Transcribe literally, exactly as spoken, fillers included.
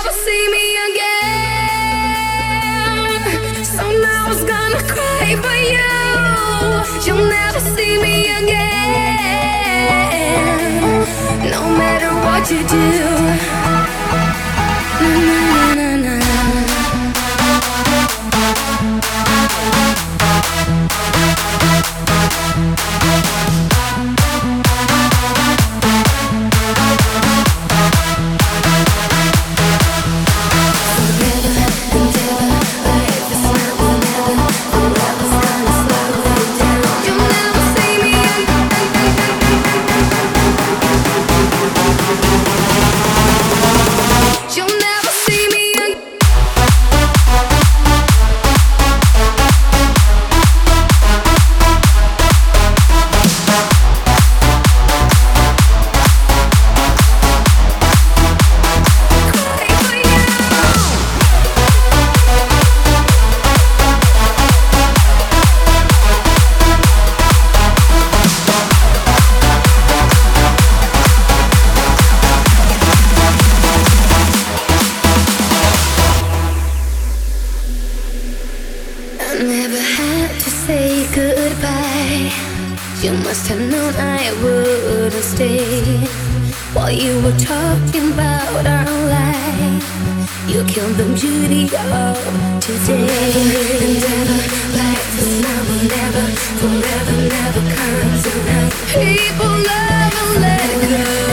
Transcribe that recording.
never see me again. So now I was gonna cry for you. You'll never see me again. No matter what you do. Na, na, na, na. Never had to say goodbye. You must have known I wouldn't stay. While you were talking about our life, you killed the beauty of today. And never like this now will never, forever never comes around. People never let go.